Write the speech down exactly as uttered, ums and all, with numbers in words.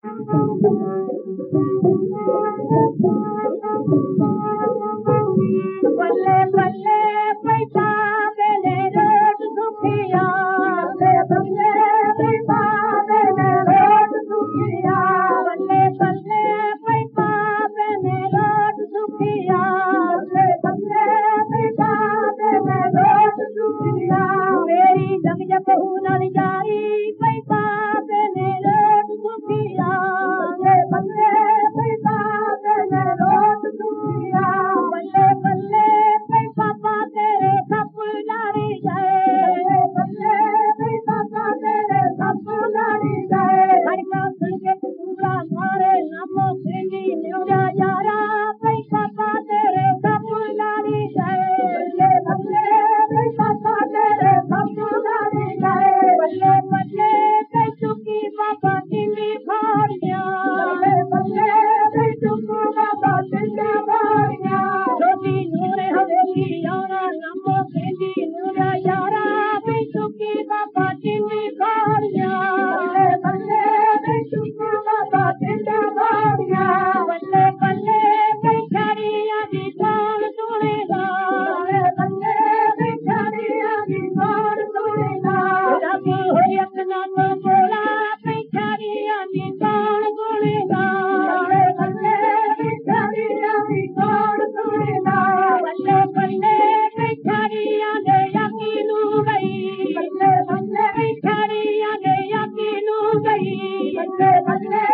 बल्ले बल्ले पैसा देने रोज दुखिया बल्ले पैसा देने रोज दुखिया बल्ले बल्ले पैसा देने रोज दुखिया बल्ले पैसा देने रोज दुखिया मेरी जग जग हुनर जारी पैसा देने रोज दुखिया बल्ले पैसा देने रोज दुखिया बल्ले बल्ले पैसा तेरे सपनारी जाए बल्ले पैसा तेरे सपनारी जाए हर का सुनके पूरा मारे नमो सिंगी न्यूरा यारा पैसा तेरे सपनारी जाए बल्ले बल्ले पैसा तेरे सपनारी जाए बल्ले बल्ले पैसुकी बाबा सिंगी भाड़िया बल्ले बल्ले पैसुकी बाबा सिंगी भाड़िया छोटी नूरे हवेली यारा नमो सिंगी नूरा यारा पैसुकी बाबा सिंगी भाड़िया बल्ले बल्ले पैसुकी बाबा सिंगी भाड़िया बल्ले बल्ले पैसारिया दी कौन सुनेगा बल्ले पैसारिया दी कौन सुनेगा रब हो अपना तो बोला पैसारिया दी कौन सुनेगा बल्ले पैसारिया दी कौन सुनेगा बल्ले बल्ले पैसारिया दे यकीनू गई बल्ले बल्ले पैसारिया दे यकीनू गई बल्ले बल्ले